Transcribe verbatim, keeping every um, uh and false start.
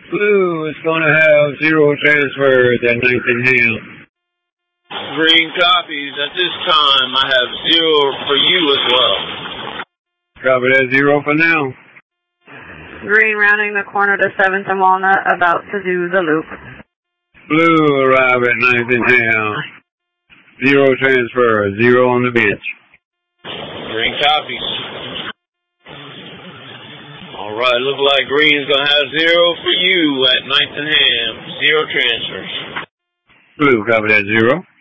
Blue is going to have zero transfers at ninth and Ham. Green copies. At this time, I have zero for you as well. Copy that, zero for now. Green rounding the corner to seventh and Walnut, about to do the loop. Blue arrive at ninth and Ham. Zero transfers, zero on the bench. Green copies. All right, look like Green's going to have zero for you at ninth and Ham. Zero transfers. Blue, copy that, zero.